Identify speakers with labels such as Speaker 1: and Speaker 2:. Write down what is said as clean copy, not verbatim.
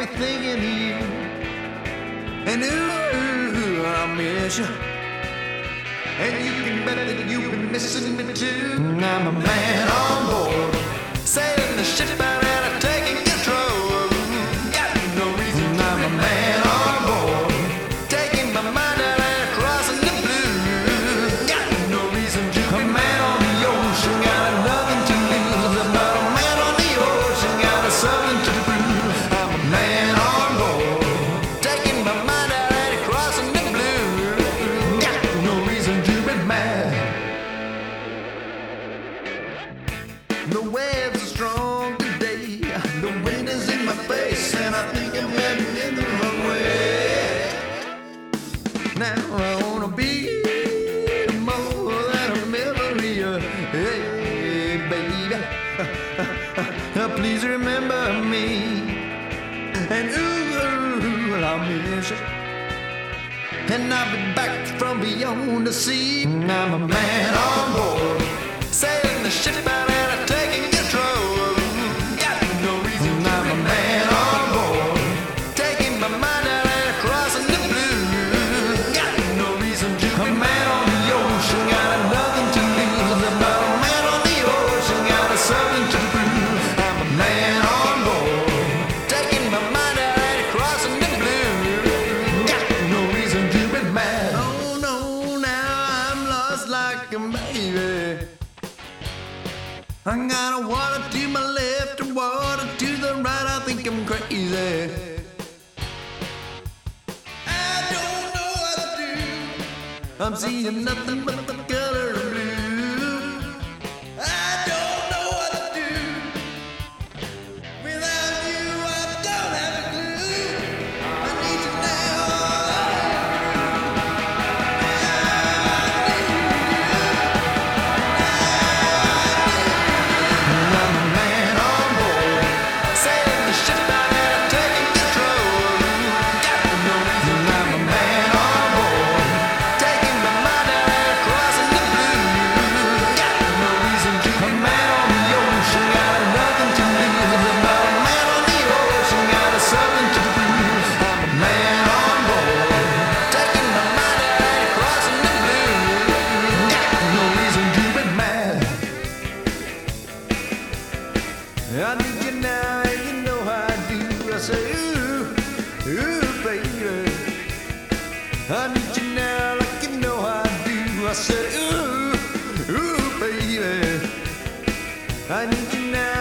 Speaker 1: thinking of you. And ooh, I miss you. And you can bet that you've been missing me too. I'm a man on board, sailing the ship out and taking control. Got no reason. I'm a man on board, taking my mind out and crossing the blue. Got no reason to. A man on the ocean, got nothing to lose. But a man on the ocean, got something to prove. I'm a man on board, taking my mind out and crossing the blue. Got no reason to be mad. The waves are strong today. The wind is in my face, and I think I'm heading in the wrong way. Now I wanna be more than a memory. Hey, baby, please remember me. And ooh, I'll miss you. And I'll be back from beyond the sea. I'm a man on board, sailing the ship out and taking control. Got no reason. I'm a man on board, taking my mind out and crossing the blue. Got no reason to. A man on the ocean, got nothing to lose. But a man on the ocean, got something to prove. I'm a man on board, taking my mind out and crossing the blue. Got no reason to be mad. Oh no, now I'm lost like a baby. I got water to my left and water to the right. I think I'm crazy. I don't know what to do. I'm seeing nothing but the color of blue. I don't know what to do. Without you, I don't have a clue. I need you now. I'm a man on board, sailing the ship out and taking control. Got no reason. I'm a man on board, taking my mind out and crossing the blue. Got no reason to. A man on the ocean, got nothing to lose. But a man on the ocean, got something to prove. I'm a man on board, taking my mind out and crossing the blue. Got no reason to be mad. I need you now, and you know I do. I say, ooh, ooh, baby. I need you now, like you know I do. I say, ooh, ooh, baby. I need you now.